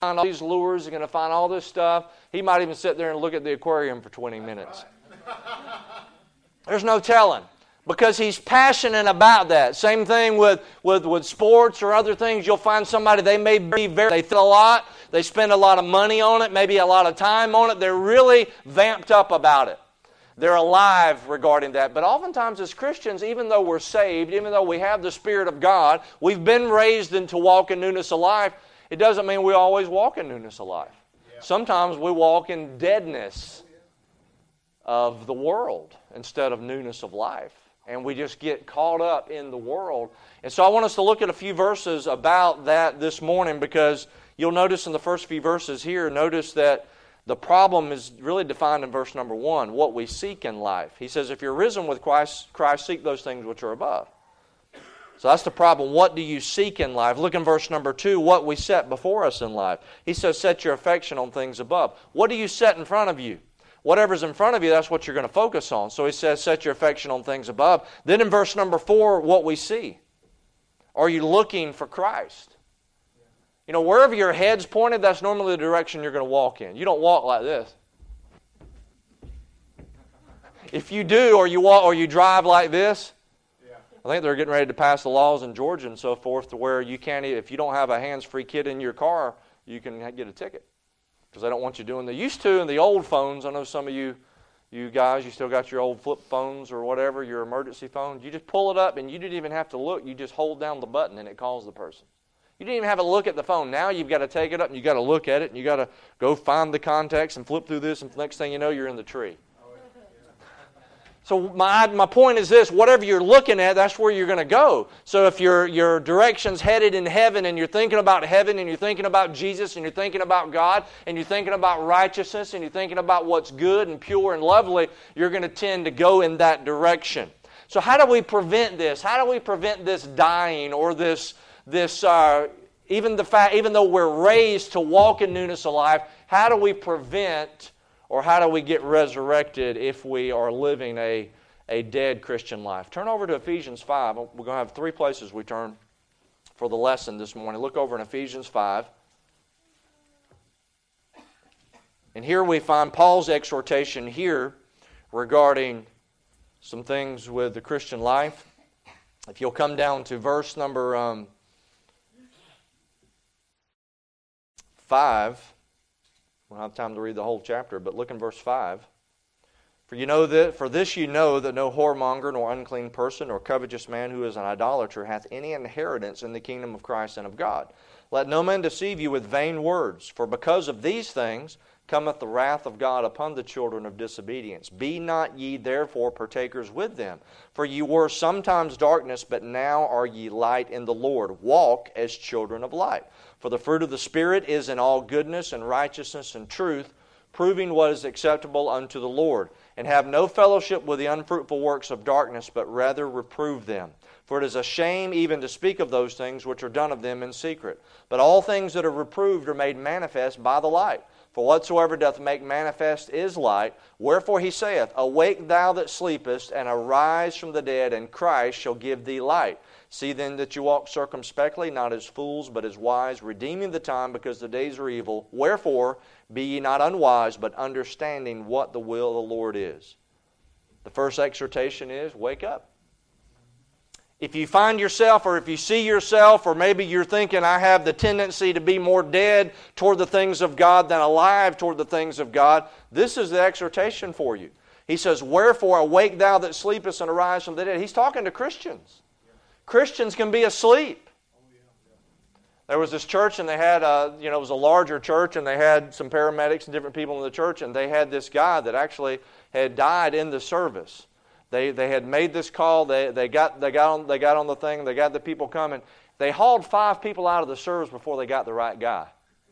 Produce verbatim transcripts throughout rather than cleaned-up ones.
find all these lures, he's going to find all this stuff. He might even sit there and look at the aquarium for twenty minutes. There's no telling. Because he's passionate about that. Same thing with, with, with sports or other things. You'll find somebody, they may be very, they feel a lot. They spend a lot of money on it, maybe a lot of time on it. They're really vamped up about it. They're alive regarding that. But oftentimes as Christians, even though we're saved, even though we have the Spirit of God, we've been raised into walk in newness of life, it doesn't mean we always walk in newness of life. Yeah. Sometimes we walk in deadness of the world instead of newness of life. And we just get caught up in the world. And so I want us to look at a few verses about that this morning, because you'll notice in the first few verses here, notice that the problem is really defined in verse number one, what we seek in life. He says, if you're risen with Christ, Christ, seek those things which are above. So that's the problem. What do you seek in life? Look in verse number two, what we set before us in life. He says, set your affection on things above. What do you set in front of you? Whatever's in front of you, that's what you're going to focus on. So he says, set your affection on things above. Then in verse number four, what we see. Are you looking for Christ? You know, wherever your head's pointed, that's normally the direction you're going to walk in. You don't walk like this. If you do, or you walk, or you drive like this, I think they're getting ready to pass the laws in Georgia and so forth to where you can't, if you don't have a hands-free kit in your car, you can get a ticket. Because they don't want you doing, they used to in the old phones. I know some of you you guys, you still got your old flip phones or whatever, your emergency phones. You just pull it up and you didn't even have to look. You just hold down the button and it calls the person. You didn't even have to look at the phone. Now you've got to take it up and you've got to look at it and you've got to go find the contacts and flip through this, and the next thing you know, you're in the tree. So my my point is this, whatever you're looking at, that's where you're going to go. So if your your direction's headed in heaven and you're thinking about heaven and you're thinking about Jesus and you're thinking about God and you're thinking about righteousness and you're thinking about what's good and pure and lovely, you're going to tend to go in that direction. So how do we prevent this? How do we prevent this dying or this, this uh, even the fact, even though we're raised to walk in newness of life, how do we prevent or how do we get resurrected if we are living a, a dead Christian life? Turn over to Ephesians five. We're going to have three places we turn for the lesson this morning. Look over in Ephesians five. And here we find Paul's exhortation here regarding some things with the Christian life. If you'll come down to verse number um, five. We don't have time to read the whole chapter, but look in verse five. For you know that for this you know that no whoremonger, nor unclean person, nor covetous man who is an idolater hath any inheritance in the kingdom of Christ and of God. Let no man deceive you with vain words, for because of these things cometh the wrath of God upon the children of disobedience. Be not ye therefore partakers with them. For ye were sometimes darkness, but now are ye light in the Lord. Walk as children of light. For the fruit of the Spirit is in all goodness and righteousness and truth, proving what is acceptable unto the Lord. And have no fellowship with the unfruitful works of darkness, but rather reprove them. For it is a shame even to speak of those things which are done of them in secret. But all things that are reproved are made manifest by the light. For whatsoever doth make manifest is light. Wherefore he saith, Awake thou that sleepest, and arise from the dead, and Christ shall give thee light. See then that you walk circumspectly, not as fools, but as wise, redeeming the time, because the days are evil. Wherefore be ye not unwise, but understanding what the will of the Lord is. The first exhortation is, wake up. If you find yourself, or if you see yourself, or maybe you're thinking, I have the tendency to be more dead toward the things of God than alive toward the things of God, this is the exhortation for you. He says, Wherefore awake thou that sleepest, and arise from the dead. He's talking to Christians. Christians can be asleep. There was this church, and they had, a, you know, it was a larger church, and they had some paramedics and different people in the church, and they had this guy that actually had died in the service. They they had made this call. They they got they got on they got on the thing. They got the people coming. They hauled five people out of the service before they got the right guy.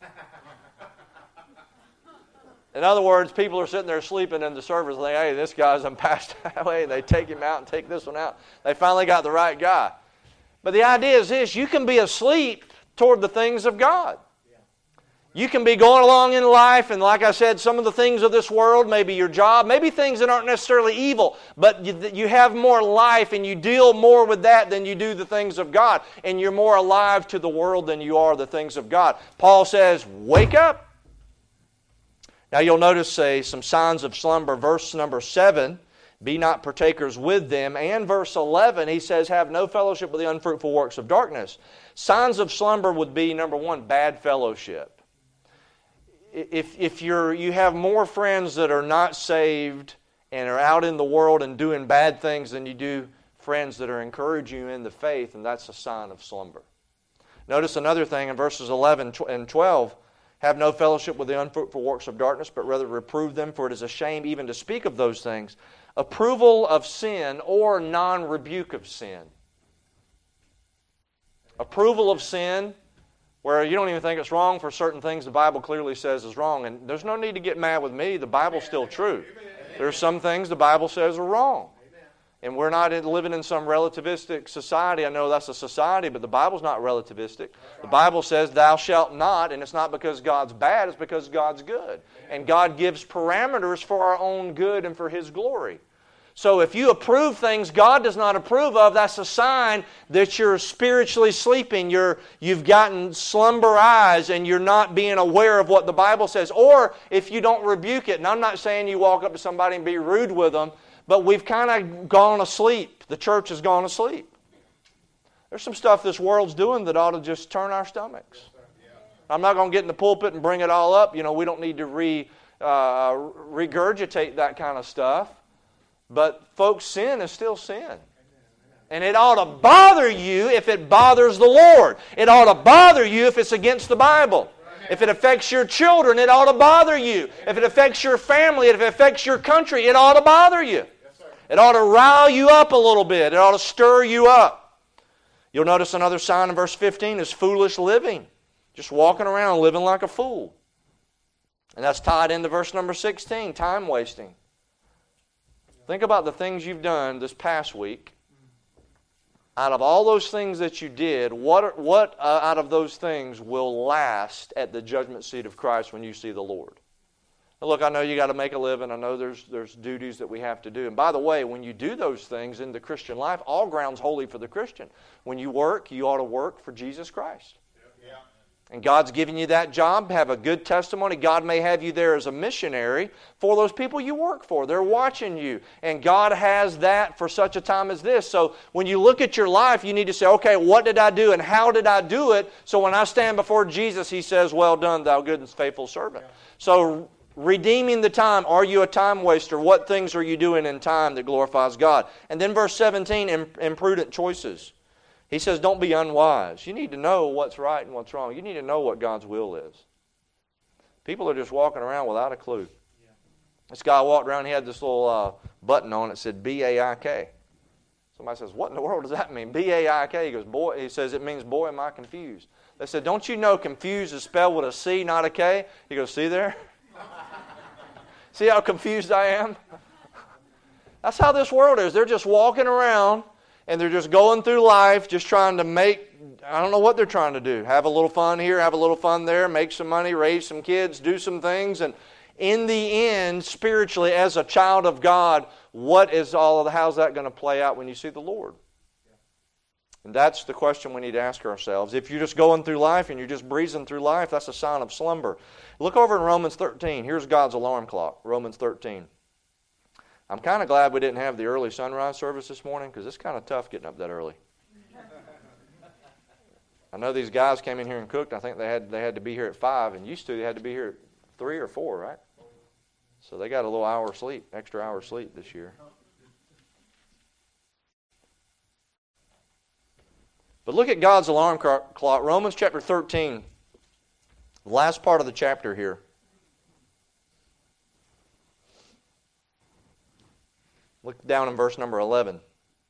In other words, people are sitting there sleeping in the service, and they, hey, this guy's passed away. They take him out and take this one out. They finally got the right guy. But the idea is this: you can be asleep toward the things of God. You can be going along in life, and like I said, some of the things of this world, maybe your job, maybe things that aren't necessarily evil, but you, you have more life and you deal more with that than you do the things of God. And you're more alive to the world than you are the things of God. Paul says, wake up. Now you'll notice say, some signs of slumber. Verse number seven, be not partakers with them. And verse eleven, he says, have no fellowship with the unfruitful works of darkness. Signs of slumber would be, number one, bad fellowship. If, if you're, you have more friends that are not saved and are out in the world and doing bad things than you do friends that are encouraging you in the faith, and that's a sign of slumber. Notice another thing in verses eleven and twelve. Have no fellowship with the unfruitful works of darkness, but rather reprove them, for it is a shame even to speak of those things. Approval of sin or non-rebuke of sin. Approval of sin, where you don't even think it's wrong for certain things the Bible clearly says is wrong. And there's no need to get mad with me. The Bible's still true. There's some things the Bible says are wrong. And we're not living in some relativistic society. I know that's a society, but the Bible's not relativistic. The Bible says, thou shalt not, and it's not because God's bad, it's because God's good. And God gives parameters for our own good and for His glory. So if you approve things God does not approve of, that's a sign that you're spiritually sleeping. You're, you've gotten slumber eyes and you're not being aware of what the Bible says. Or if you don't rebuke it, and I'm not saying you walk up to somebody and be rude with them, but we've kind of gone asleep. The church has gone asleep. There's some stuff this world's doing that ought to just turn our stomachs. I'm not going to get in the pulpit and bring it all up. You know, we don't need to re, uh, regurgitate that kind of stuff. But folks, sin is still sin. And it ought to bother you if it bothers the Lord. It ought to bother you if it's against the Bible. If it affects your children, it ought to bother you. If it affects your family, if it affects your country, it ought to bother you. It ought to rile you up a little bit. It ought to stir you up. You'll notice another sign in verse fifteen is foolish living. Just walking around living like a fool. And that's tied into verse number sixteen, time wasting. Think about the things you've done this past week. Out of all those things that you did, what, what uh, out of those things will last at the judgment seat of Christ when you see the Lord? Now look, I know you got to make a living. I know there's, there's duties that we have to do. And by the way, when you do those things in the Christian life, all ground's holy for the Christian. When you work, you ought to work for Jesus Christ. Yeah. And God's giving you that job. Have a good testimony. God may have you there as a missionary for those people you work for. They're watching you. And God has that for such a time as this. So when you look at your life, you need to say, okay, what did I do and how did I do it? So when I stand before Jesus, He says, well done, thou good and faithful servant. Yeah. So redeeming the time. Are you a time waster? What things are you doing in time that glorifies God? And then verse seventeen, imprudent choices. He says, don't be unwise. You need to know what's right and what's wrong. You need to know what God's will is. People are just walking around without a clue. Yeah. This guy walked around, he had this little uh, button on it that said B A I K. Somebody says, what in the world does that mean? B A I K. He goes, boy, he says, it means, boy, am I confused. They said, don't you know confused is spelled with a C, not a K? He goes, see there? See how confused I am? That's how this world is. They're just walking around and they're just going through life just trying to make, I don't know what they're trying to do. Have a little fun here, have a little fun there, make some money, raise some kids, do some things. And in the end, spiritually, as a child of God, what is all of the, how's that going to play out when you see the Lord? And that's the question we need to ask ourselves. If you're just going through life and you're just breezing through life, that's a sign of slumber. Look over in Romans thirteen. Here's God's alarm clock, Romans thirteen. I'm kind of glad we didn't have the early sunrise service this morning because it's kind of tough getting up that early. I know these guys came in here and cooked. I think they had they had to be here at five, and used to they had to be here at three or four, right? So they got a little hour of sleep, extra hour of sleep this year. But look at God's alarm clock, Romans chapter thirteen, the last part of the chapter here. Look down in verse number eleven.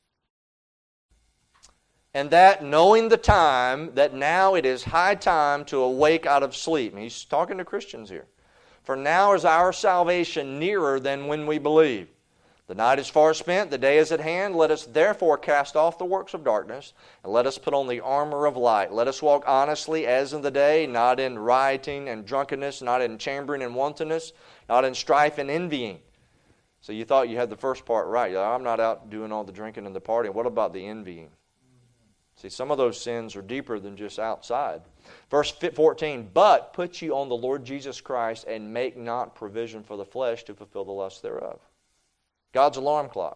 And that, knowing the time, that now it is high time to awake out of sleep. And he's talking to Christians here. For now is our salvation nearer than when we believed. The night is far spent, the day is at hand. Let us therefore cast off the works of darkness, and let us put on the armor of light. Let us walk honestly as in the day, not in rioting and drunkenness, not in chambering and wantonness, not in strife and envying. So you thought you had the first part right. I'm not out doing all the drinking and the partying. What about the envying? See, some of those sins are deeper than just outside. Verse fourteen, but put you on the Lord Jesus Christ and make not provision for the flesh to fulfill the lust thereof. God's alarm clock.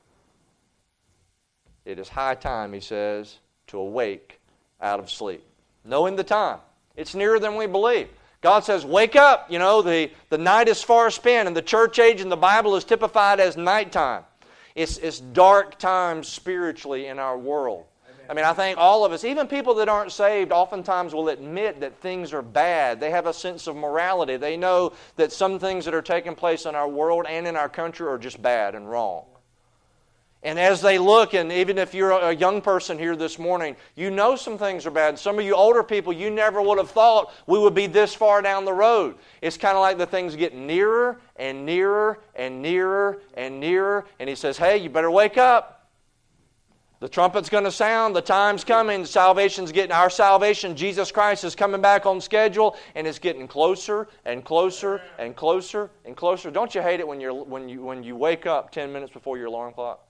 It is high time, he says, to awake out of sleep. Knowing the time. It's nearer than we believe. God says, wake up. You know, the, the night is far spent, and the church age in the Bible is typified as nighttime. It's, it's dark times spiritually in our world. I mean, I think all of us, even people that aren't saved, oftentimes will admit that things are bad. They have a sense of morality. They know that some things that are taking place in our world and in our country are just bad and wrong. And as they look, and even if you're a young person here this morning, you know some things are bad. Some of you older people, you never would have thought we would be this far down the road. It's kind of like the things get nearer and nearer and nearer and nearer. And he says, hey, you better wake up. The trumpet's going to sound. The time's coming. Salvation's getting, our salvation, Jesus Christ, is coming back on schedule, and it's getting closer and closer and closer and closer. Don't you hate it when you're when you when you wake up ten minutes before your alarm clock?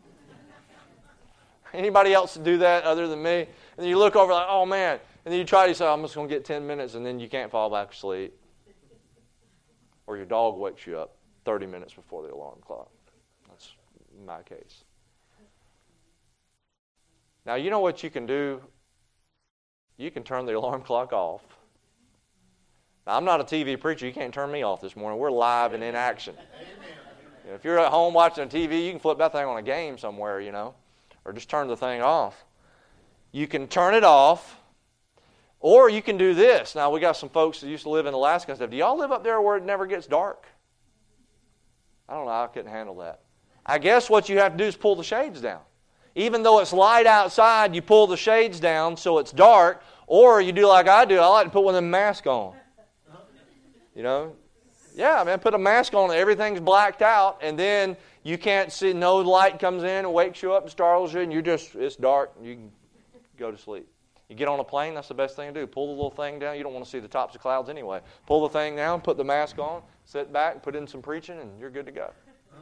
Anybody else do that other than me? And then you look over like, oh man, and then you try to say, I'm just going to get ten minutes, and then you can't fall back asleep, or your dog wakes you up thirty minutes before the alarm clock. That's my case. Now, you know what you can do? You can turn the alarm clock off. Now, I'm not a T V preacher. You can't turn me off this morning. We're live and in action. You know, if you're at home watching a T V, you can flip that thing on a game somewhere, you know, or just turn the thing off. You can turn it off, or you can do this. Now, we got some folks that used to live in Alaska and stuff. Do y'all live up there where it never gets dark? I don't know. I couldn't handle that. I guess what you have to do is pull the shades down. Even though it's light outside, you pull the shades down so it's dark, or you do like I do. I like to put one of them masks on. You know? Yeah, man, put a mask on, everything's blacked out, and then you can't see, no light comes in and wakes you up and startles you, and you just, it's dark, and you can go to sleep. You get on a plane, that's the best thing to do. Pull the little thing down. You don't want to see the tops of clouds anyway. Pull the thing down, put the mask on, sit back, put in some preaching, and you're good to go.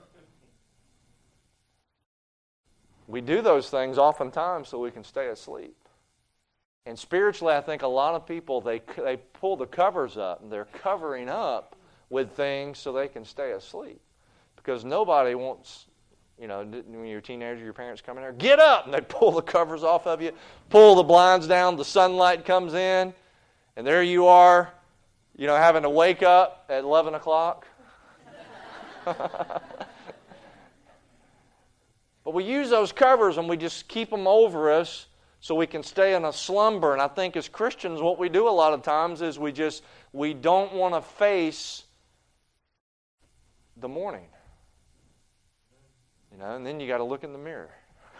We do those things oftentimes so we can stay asleep. And spiritually, I think a lot of people, they they pull the covers up, and they're covering up with things so they can stay asleep. Because nobody wants, you know, when you're a teenager, your parents come in there, get up! And they pull the covers off of you, pull the blinds down, the sunlight comes in, and there you are, you know, having to wake up at eleven o'clock. But we use those covers and we just keep them over us so we can stay in a slumber. And I think as Christians, what we do a lot of times is we just, we don't want to face the morning. You know, and then you got to look in the mirror.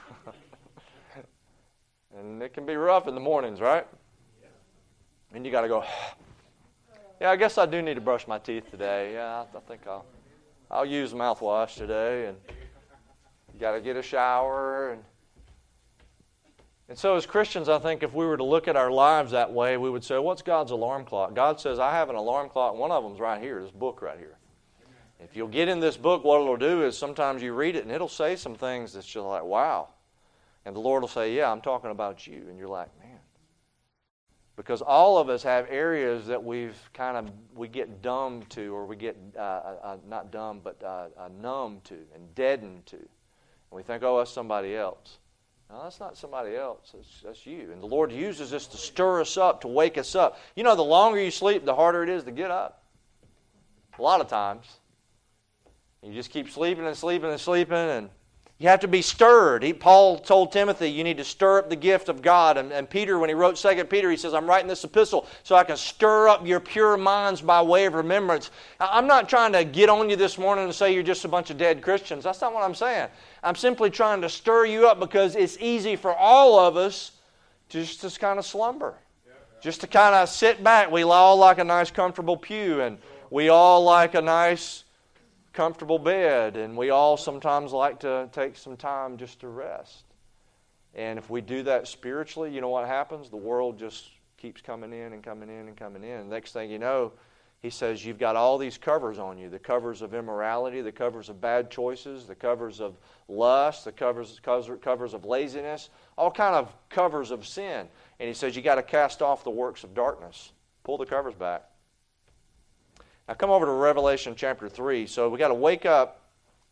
And it can be rough in the mornings, right? And you got to go, yeah, I guess I do need to brush my teeth today. Yeah, I think I'll, I'll use mouthwash today. And you got to get a shower. And, and so as Christians, I think if we were to look at our lives that way, we would say, what's God's alarm clock? God says, I have an alarm clock. One of them's right here, this book right here. If you'll get in this book, what it'll do is sometimes you read it and it'll say some things that's just like, wow. And the Lord will say, yeah, I'm talking about you. And you're like, man. Because all of us have areas that we've kind of, we get dumb to, or we get, uh, uh, not dumb, but uh, uh, numb to and deadened to. And we think, oh, that's somebody else. No, that's not somebody else. That's, that's you. And the Lord uses this to stir us up, to wake us up. You know, the longer you sleep, the harder it is to get up. A lot of times. You just keep sleeping and sleeping and sleeping, and you have to be stirred. He, Paul told Timothy, you need to stir up the gift of God. And, and Peter, when he wrote Second Peter, he says, I'm writing this epistle so I can stir up your pure minds by way of remembrance. I'm not trying to get on you this morning and say you're just a bunch of dead Christians. That's not what I'm saying. I'm simply trying to stir you up because it's easy for all of us to just to kind of slumber. Just to kind of sit back. We all like a nice comfortable pew, and we all like a nice comfortable bed, and we all sometimes like to take some time just to rest. And if we do that spiritually, you know what happens? The world just keeps coming in and coming in and coming in. Next thing you know, he says you've got all these covers on you, the covers of immorality, the covers of bad choices, the covers of lust, the covers, covers of laziness, all kind of covers of sin. And he says you got to cast off the works of darkness. Pull the covers back. Now come over to Revelation chapter three. So we got to wake up.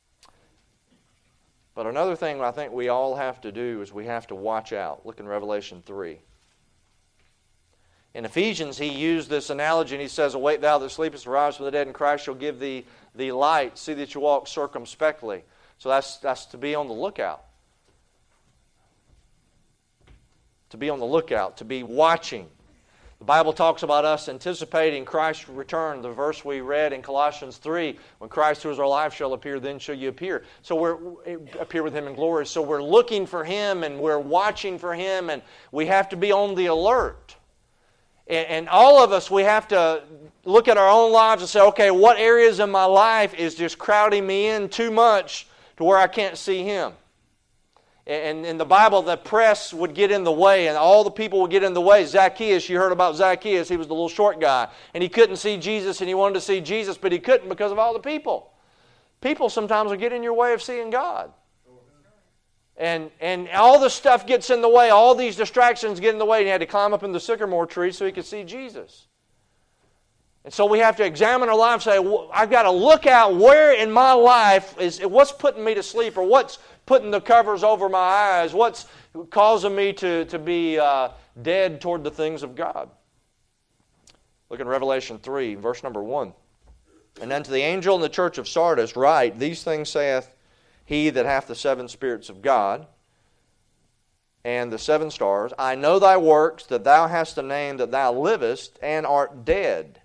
But another thing I think we all have to do is we have to watch out. Look in Revelation three. In Ephesians, he used this analogy, and he says, "Awake thou that sleepest, arise from the dead, and Christ shall give thee the light. See that you walk circumspectly." So that's, that's to be on the lookout. To be on the lookout, to be watching. The Bible talks about us anticipating Christ's return. The verse we read in Colossians three, when Christ who is our life shall appear, then shall you appear. So we're appear with Him in glory. So we're looking for Him, and we're watching for Him, and we have to be on the alert. And all of us, we have to look at our own lives and say, okay, what areas in my life is just crowding me in too much to where I can't see Him? And in the Bible, the press would get in the way, and all the people would get in the way. Zacchaeus, you heard about Zacchaeus. He was the little short guy, and he couldn't see Jesus, and he wanted to see Jesus, but he couldn't because of all the people. People sometimes will get in your way of seeing God. And and all the stuff gets in the way. All these distractions get in the way. And he had to climb up in the sycamore tree so he could see Jesus. And so we have to examine our life and say, well, I've got to look out where in my life is what's putting me to sleep, or what's putting the covers over my eyes, what's causing me to, to be uh, dead toward the things of God. Look in Revelation three, verse number one. "And unto the angel in the church of Sardis write, These things saith He that hath the seven spirits of God, and the seven stars, I know thy works, that thou hast a name, that thou livest, and art dead.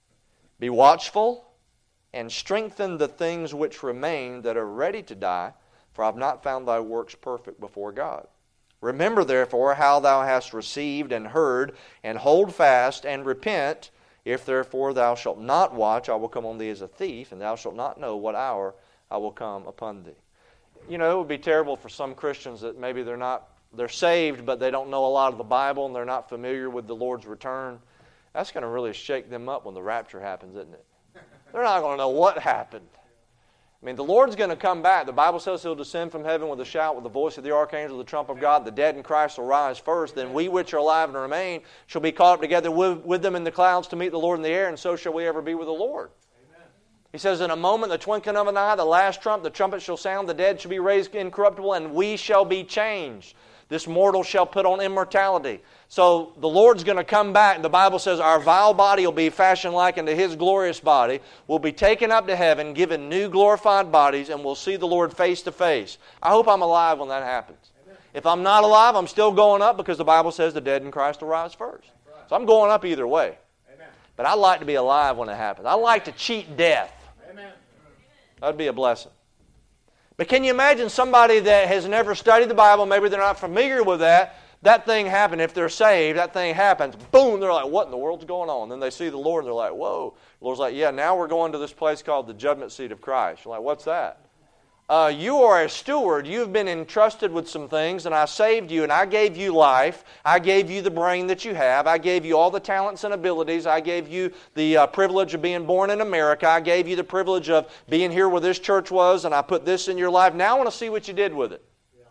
Be watchful, and strengthen the things which remain that are ready to die, for I have not found thy works perfect before God. Remember therefore how thou hast received and heard, and hold fast, and repent. If therefore thou shalt not watch, I will come on thee as a thief, and thou shalt not know what hour I will come upon thee." You know, it would be terrible for some Christians that maybe they're not, they're saved, but they don't know a lot of the Bible, and they're not familiar with the Lord's return. That's going to really shake them up when the rapture happens, isn't it? They're not going to know what happened. I mean, the Lord's going to come back. The Bible says He'll descend from heaven with a shout, with the voice of the archangel, the trump of God. The dead in Christ will rise first. Then we which are alive and remain shall be caught up together with, with them in the clouds to meet the Lord in the air, and so shall we ever be with the Lord. He says, in a moment, the twinkling of an eye, the last trump, the trumpet shall sound, the dead shall be raised incorruptible, and we shall be changed. This mortal shall put on immortality. So the Lord's going to come back. The Bible says our vile body will be fashioned like unto His glorious body. We'll be taken up to heaven, given new glorified bodies, and we'll see the Lord face to face. I hope I'm alive when that happens. Amen. If I'm not alive, I'm still going up, because the Bible says the dead in Christ will rise first. Right. So I'm going up either way. Amen. But I like to be alive when it happens. I like to cheat death. Amen. That'd be a blessing. But can you imagine somebody that has never studied the Bible, maybe they're not familiar with that, that thing happened, if they're saved, that thing happens, boom, they're like, what in the world's going on? Then they see the Lord, and they're like, whoa. The Lord's like, yeah, now we're going to this place called the judgment seat of Christ. You're like, what's that? Uh, you are a steward. You've been entrusted with some things, and I saved you, and I gave you life. I gave you the brain that you have. I gave you all the talents and abilities. I gave you the uh, privilege of being born in America. I gave you the privilege of being here where this church was, and I put this in your life. Now I want to see what you did with it. Yeah.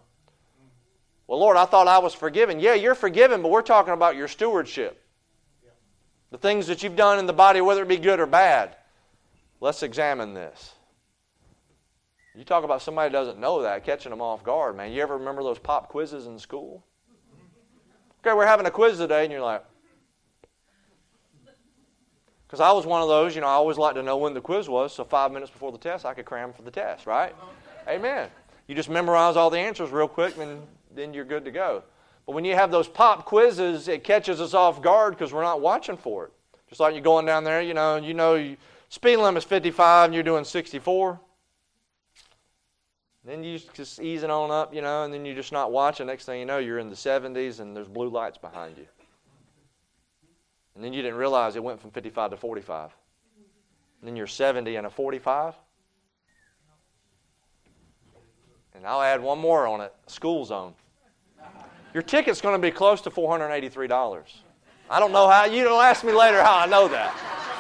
Well, Lord, I thought I was forgiven. Yeah, you're forgiven, but we're talking about your stewardship. Yeah. The things that you've done in the body, whether it be good or bad. Let's examine this. You talk about somebody who doesn't know that, catching them off guard, man. You ever remember those pop quizzes in school? Okay, we're having a quiz today, and you're like... Because I was one of those, you know, I always like to know when the quiz was, so five minutes before the test, I could cram for the test, right? Amen. You just memorize all the answers real quick, and then you're good to go. But when you have those pop quizzes, it catches us off guard because we're not watching for it. Just like you're going down there, you know, you know, you, speed limit is fifty-five, and you're doing sixty-four. Then you just easing on up, you know, and then you're just not watching. Next thing you know, you're in the seventies and there's blue lights behind you. And then you didn't realize it went from fifty-five to forty-five. And then you're seventy and a forty-five. And I'll add one more on it, School Zone. Your ticket's going to be close to four hundred eighty-three dollars. I don't know how, you don't ask me later how I know that.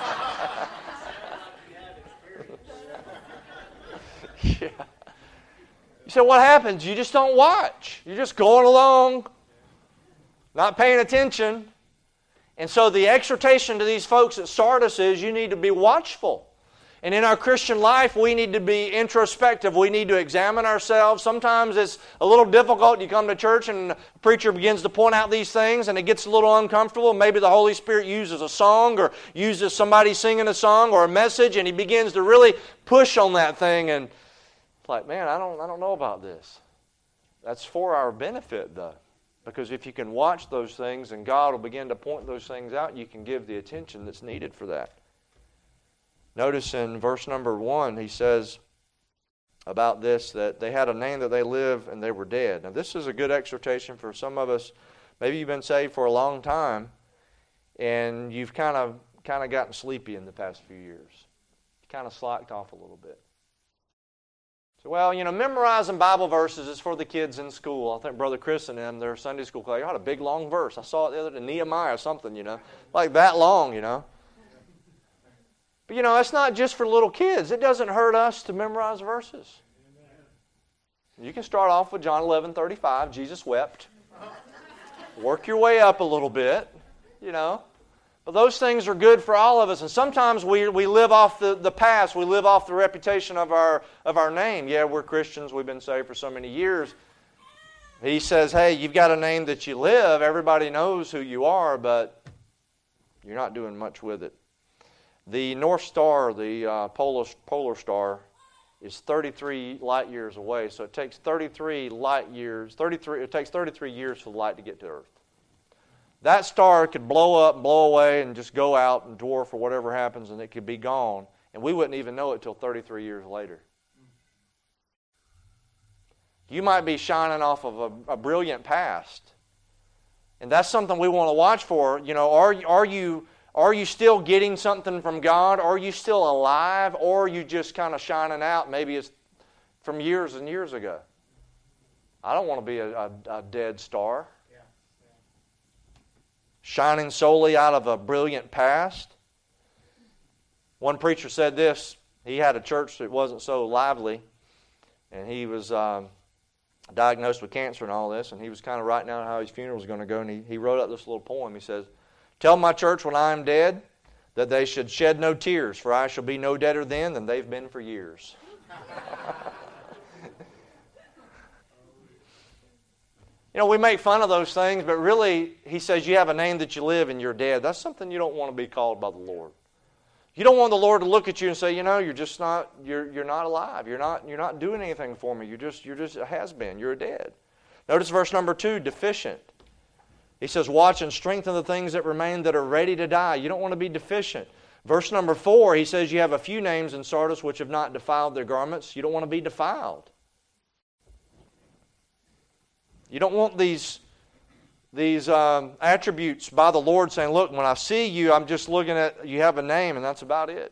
Yeah. You say, what happens? You just don't watch. You're just going along, not paying attention. And so the exhortation to these folks at Sardis is you need to be watchful. And in our Christian life, we need to be introspective. We need to examine ourselves. Sometimes it's a little difficult. You come to church and the preacher begins to point out these things and it gets a little uncomfortable. Maybe the Holy Spirit uses a song or uses somebody singing a song or a message and He begins to really push on that thing. And it's like, man, I don't, I don't know about this. That's for our benefit, though. Because if you can watch those things and God will begin to point those things out, you can give the attention that's needed for that. Notice in verse number one, he says about this that they had a name that they live and they were dead. Now this is a good exhortation for some of us. Maybe you've been saved for a long time and you've kind of kind of gotten sleepy in the past few years. You kind of slacked off a little bit. So, well, you know, memorizing Bible verses is for the kids in school. I think Brother Chris and them, their Sunday school class, had a big long verse. I saw it the other day, Nehemiah or something, you know, like that long, you know. But, you know, it's not just for little kids. It doesn't hurt us to memorize verses. You can start off with John eleven thirty-five, Jesus wept. Work your way up a little bit, you know. But those things are good for all of us. And sometimes we we live off the, the past. We live off the reputation of our of our name. Yeah, we're Christians. We've been saved for so many years. He says, hey, you've got a name that you live. Everybody knows who you are, but you're not doing much with it. The North Star, the uh, polar, polar star, is thirty-three light years away. So it takes thirty-three light years. thirty-three. It takes thirty-three years for the light to get to Earth. That star could blow up, blow away, and just go out and dwarf or whatever happens, and it could be gone, and we wouldn't even know it till thirty-three years later. You might be shining off of a, a brilliant past, and that's something we want to watch for. You know, are are you are you still getting something from God? Are you still alive, or are you just kind of shining out? Maybe it's from years and years ago. I don't want to be a, a, a dead star. Shining solely out of a brilliant past. One preacher said this. He had a church that wasn't so lively, and he was um, diagnosed with cancer and all this, and he was kind of writing down how his funeral was going to go, and he, he wrote up this little poem. He says, tell my church when I am dead that they should shed no tears, for I shall be no deader then than they've been for years. You know, we make fun of those things, but really, he says you have a name that you live and you're dead. That's something you don't want to be called by the Lord. You don't want the Lord to look at you and say, you know, you're just not, you're you're not alive. You're not you're not doing anything for me. You're just you're just a has-been. You're dead. Notice verse number two, deficient. He says, watch and strengthen the things that remain that are ready to die. You don't want to be deficient. Verse number four, he says you have a few names in Sardis which have not defiled their garments. You don't want to be defiled. You don't want these, these um, attributes by the Lord saying, look, when I see you, I'm just looking at, you have a name, and that's about it.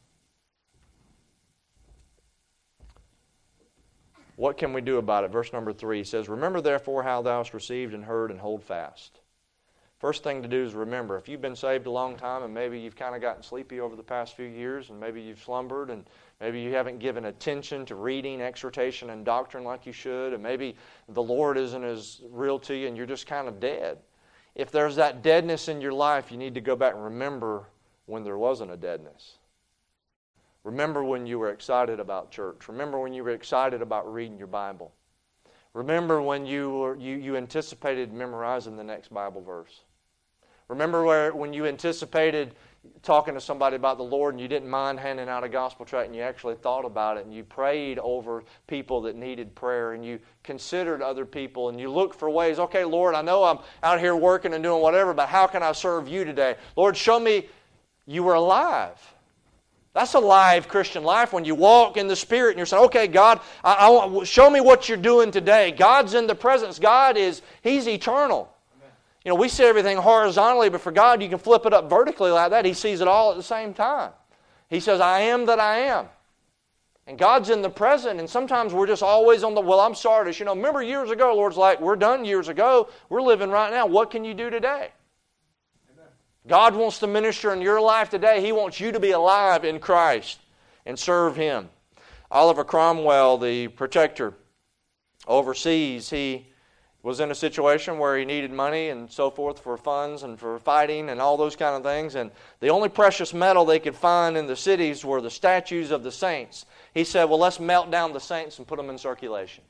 What can we do about it? Verse number three says, remember therefore how thou hast received and heard, and hold fast. First thing to do is remember. If you've been saved a long time and maybe you've kind of gotten sleepy over the past few years and maybe you've slumbered and maybe you haven't given attention to reading, exhortation, and doctrine like you should, and maybe the Lord isn't as real to you and you're just kind of dead. If there's that deadness in your life, you need to go back and remember when there wasn't a deadness. Remember when you were excited about church. Remember when you were excited about reading your Bible. Remember when you were, you, you anticipated memorizing the next Bible verse. Remember where when you anticipated talking to somebody about the Lord and you didn't mind handing out a gospel tract and you actually thought about it and you prayed over people that needed prayer and you considered other people and you looked for ways, okay, Lord, I know I'm out here working and doing whatever, but how can I serve you today? Lord, show me you were alive. That's a live Christian life when you walk in the Spirit and you're saying, okay, God, I, I want, show me what you're doing today. God's in the presence. God is, He's eternal. You know, we see everything horizontally, but for God, you can flip it up vertically like that. He sees it all at the same time. He says, I am that I am. And God's in the present, and sometimes we're just always on the, well, I'm sorry. You know, remember years ago, Lord's like, we're done years ago. We're living right now. What can you do today? Amen. God wants to minister in your life today. He wants you to be alive in Christ and serve Him. Oliver Cromwell, the protector overseas, he was in a situation where he needed money and so forth for funds and for fighting and all those kind of things. And the only precious metal they could find in the cities were the statues of the saints. He said, well, let's melt down the saints and put them in circulation.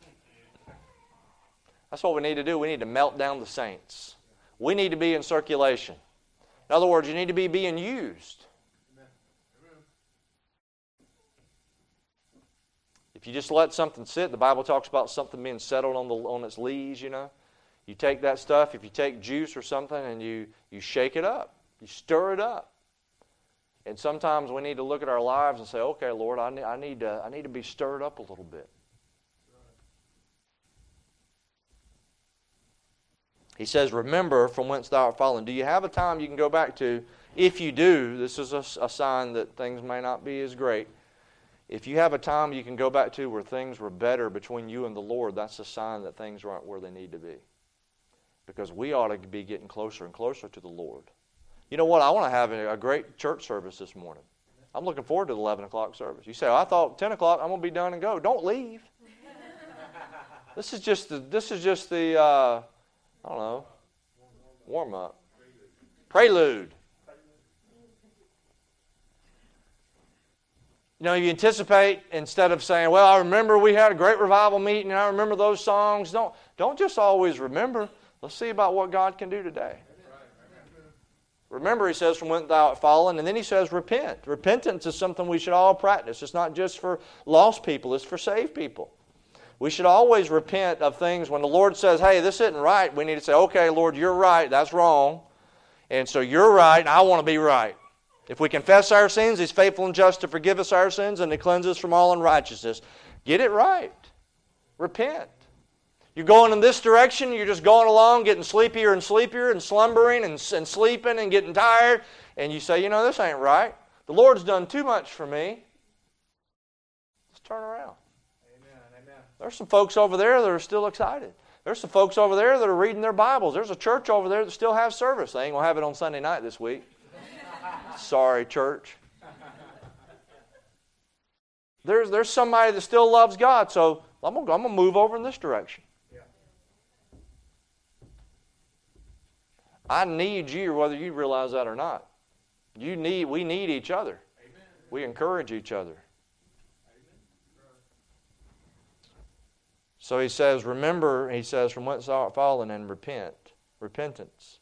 That's what we need to do. We need to melt down the saints. We need to be in circulation. In other words, you need to be being used. If you just let something sit, the Bible talks about something being settled on the on its lees, you know. You take that stuff, if you take juice or something and you, you shake it up. You stir it up. And sometimes we need to look at our lives and say, okay, Lord, I need, I need, to, I need to be stirred up a little bit. He says, remember from whence thou art fallen. Do you have a time you can go back to? If you do, this is a, a sign that things may not be as great. If you have a time you can go back to where things were better between you and the Lord, that's a sign that things aren't where they need to be. Because we ought to be getting closer and closer to the Lord. You know what? I want to have a great church service this morning. I'm looking forward to the eleven o'clock service. You say, oh, I thought ten o'clock, I'm going to be done and go. Don't leave. This is just the, this is just the uh, I don't know, warm-up. Prelude. You know, you anticipate, instead of saying, well, I remember we had a great revival meeting and I remember those songs. Don't, don't just always remember. Let's see about what God can do today. Remember, he says, from whence thou art fallen, and then he says, repent. Repentance is something we should all practice. It's not just for lost people, it's for saved people. We should always repent of things. When the Lord says, hey, this isn't right, we need to say, okay, Lord, you're right, that's wrong. And so you're right, and I want to be right. If we confess our sins, He's faithful and just to forgive us our sins and to cleanse us from all unrighteousness. Get it right. Repent. You're going in this direction, you're just going along, getting sleepier and sleepier and slumbering and, and sleeping and getting tired. And you say, you know, this ain't right. The Lord's done too much for me. Let's turn around. Amen. Amen. There's some folks over there that are still excited. There's some folks over there that are reading their Bibles. There's a church over there that still has service. They ain't going to have it on Sunday night this week. Sorry, church. There's, there's somebody that still loves God, so I'm going to move over in this direction. Yeah. I need you, whether you realize that or not. You need, we need each other. Amen. We encourage each other. Amen. So he says, remember, he says, from whence thou art fallen, and repent. Repentance.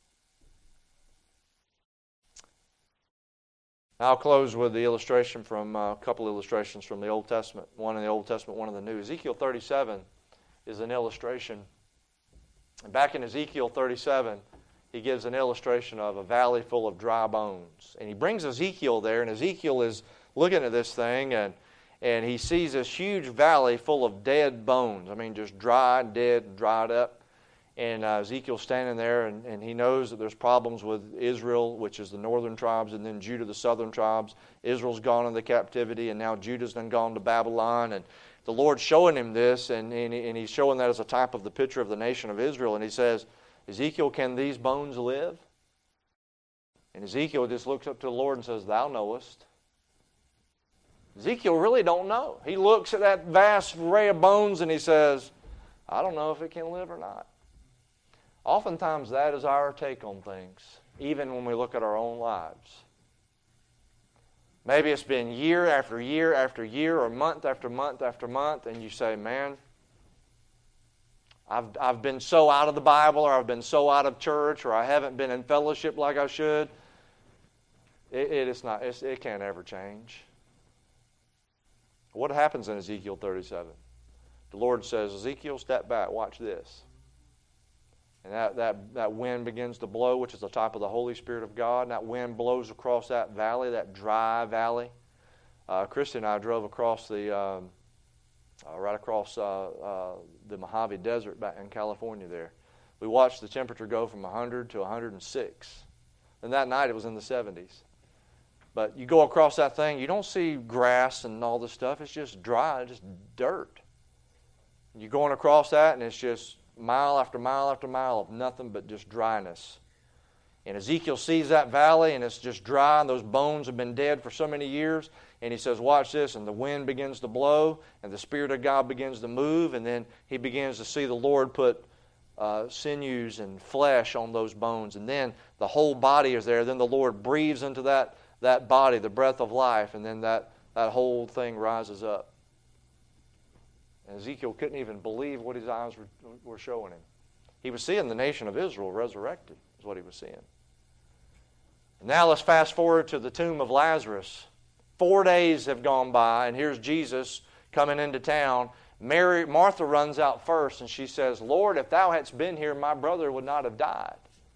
I'll close with the illustration from uh, a couple of illustrations from the Old Testament. One in the Old Testament, one in the New. Ezekiel thirty-seven is an illustration. And back in Ezekiel thirty-seven, he gives an illustration of a valley full of dry bones. And he brings Ezekiel there, and Ezekiel is looking at this thing, and, and he sees this huge valley full of dead bones. I mean, just dry, dead, dried up. And uh, Ezekiel's standing there, and, and he knows that there's problems with Israel, which is the northern tribes, and then Judah, the southern tribes. Israel's gone into captivity, and now Judah's done gone to Babylon. And the Lord's showing him this, and, and, and he's showing that as a type of the picture of the nation of Israel. And he says, Ezekiel, can these bones live? And Ezekiel just looks up to the Lord and says, thou knowest. Ezekiel really don't know. He looks at that vast array of bones, and he says, I don't know if it can live or not. Oftentimes that is our take on things, even when we look at our own lives. Maybe it's been year after year after year, or month after month after month, and you say, man, I've, I've been so out of the Bible, or I've been so out of church, or I haven't been in fellowship like I should. It, it, is not, it's, it can't ever change. What happens in Ezekiel thirty-seven? The Lord says, Ezekiel, step back, watch this. And that, that, that wind begins to blow, which is the type of the Holy Spirit of God. And that wind blows across that valley, that dry valley. Uh, Christy and I drove across the, um, uh, right across uh, uh, the Mojave Desert back in California there. We watched the temperature go from one hundred to one hundred six. And that night it was in the seventies. But you go across that thing, you don't see grass and all this stuff. It's just dry, just dirt. You're going across that, and it's just mile after mile after mile of nothing but just dryness. And Ezekiel sees that valley, and it's just dry, and those bones have been dead for so many years. And he says, watch this, and the wind begins to blow, and the Spirit of God begins to move, and then he begins to see the Lord put uh, sinews and flesh on those bones. And then the whole body is there. Then the Lord breathes into that, that body, the breath of life, and then that, that whole thing rises up. And Ezekiel couldn't even believe what his eyes were, were showing him. He was seeing the nation of Israel resurrected, is what he was seeing. And now let's fast forward to the tomb of Lazarus. Four days have gone by, and here's Jesus coming into town. Mary, Martha runs out first, and she says, Lord, if thou hadst been here, my brother would not have died.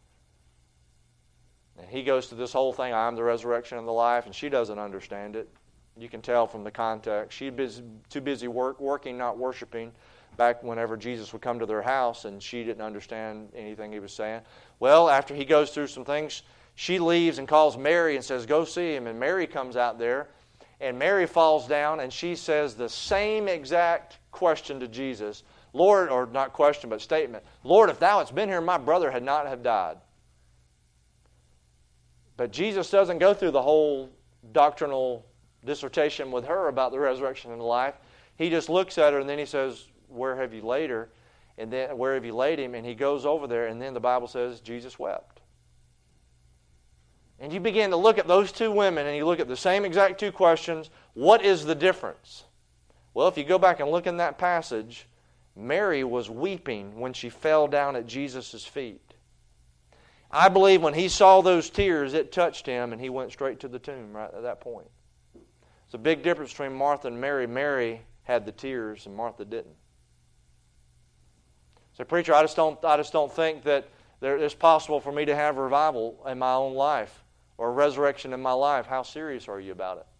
And he goes to this whole thing, I am the resurrection and the life, and she doesn't understand it. You can tell from the context. She's busy, too busy work, working, not worshiping, back whenever Jesus would come to their house, and she didn't understand anything he was saying. Well, after he goes through some things, she leaves and calls Mary and says, go see him. And Mary comes out there, and Mary falls down, and she says the same exact question to Jesus. Lord, or not question, but statement. Lord, if thou hadst been here, my brother had not have died. But Jesus doesn't go through the whole doctrinal dissertation with her about the resurrection and the life. He just looks at her, and then he says, where have you laid her? And then, where have you laid him? And he goes over there, and then the Bible says Jesus wept. And you begin to look at those two women, and you look at the same exact two questions. What is the difference? Well, if you go back and look in that passage, Mary was weeping when she fell down at Jesus' feet. I believe when he saw those tears, it touched him, and he went straight to the tomb right at that point. It's a big difference between Martha and Mary. Mary had the tears, and Martha didn't. So, preacher, I just don't, I just don't think that there, it's possible for me to have revival in my own life or resurrection in my life. How serious are you about it?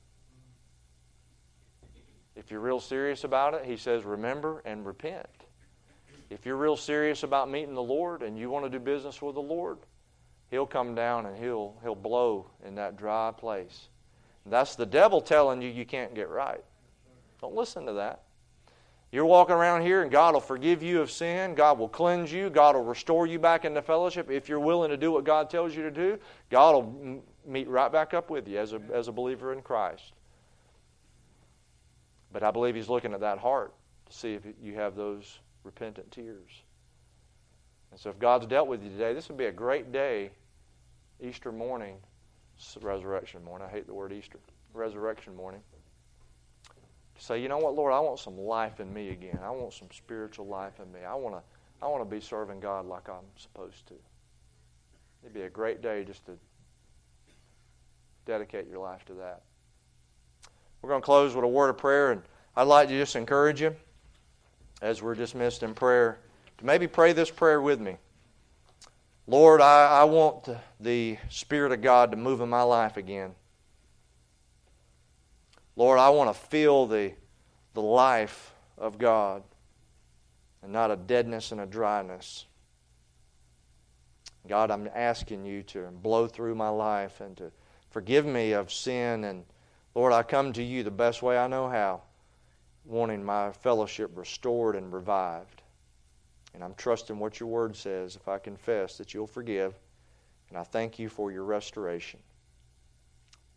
If you're real serious about it, he says, remember and repent. If you're real serious about meeting the Lord and you want to do business with the Lord, he'll come down and he'll, he'll blow in that dry place. That's the devil telling you you can't get right. Don't listen to that. You're walking around here and God will forgive you of sin. God will cleanse you. God will restore you back into fellowship. If you're willing to do what God tells you to do, God will m- meet right back up with you as a, as a believer in Christ. But I believe he's looking at that heart to see if you have those repentant tears. And so if God's dealt with you today, this would be a great day, Easter morning, resurrection morning. I hate the word Easter. Resurrection morning. Say, you know what, Lord, I want some life in me again. I want some spiritual life in me. I want to I want to be serving God like I'm supposed to. It'd be a great day just to dedicate your life to that. We're going to close with a word of prayer, and I'd like to just encourage you as we're dismissed in prayer to maybe pray this prayer with me. Lord, I, I want the, the Spirit of God to move in my life again. Lord, I want to feel the, the life of God and not a deadness and a dryness. God, I'm asking you to blow through my life and to forgive me of sin. And Lord, I come to you the best way I know how, wanting my fellowship restored and revived. And I'm trusting what your word says if I confess that you'll forgive. And I thank you for your restoration.